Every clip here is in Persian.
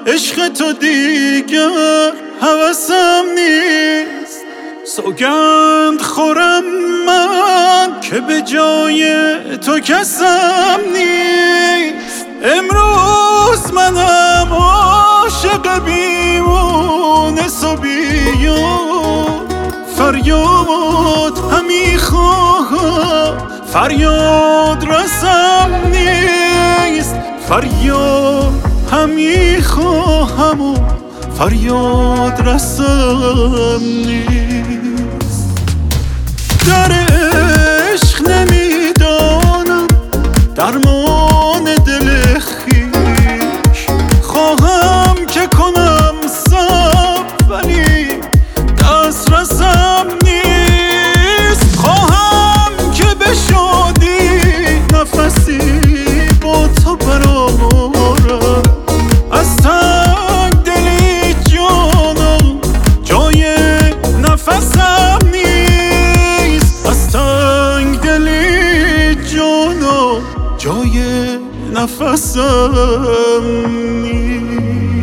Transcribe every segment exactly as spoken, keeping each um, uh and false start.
عشق تو دیگر هوسم نیست. سوگند خورم من که به جای تو کسم نیست. امروز منم عاشق بیمونه صبیان، فریاد همی خواهم فریاد رسم نیست. فریاد همی خواهم و فریاد رسم نیست. در عشق نمیدانم درمان دل خویش، خواهم که کنم صبر ولی دست رسم نیست. خواهم که به شادی نفسی با تو برآورم، از تنگ دلی جانم جای نفسم نیست. از تنگ دلی جانم جای نفسم نیست.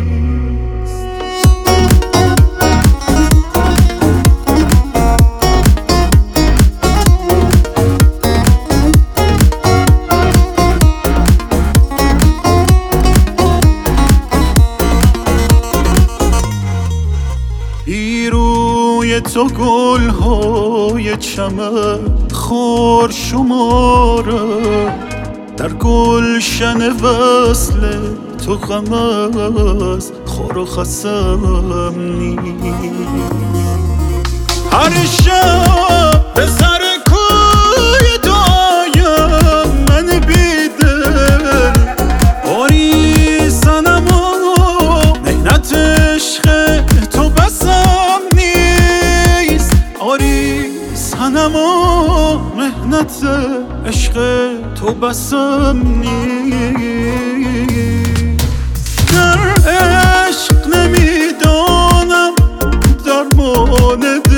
روی تو گل‌های چمن خار شمارم، در گلشن وصل تو غم از خار و خسم نیست. هر شب به سر کوی تو آیم من بیدل، باری صنم و مهنت عشق تو بسم نیست. آری صنم و مهنت عشق تو بسم نیست. در عشق نمیدانم درمان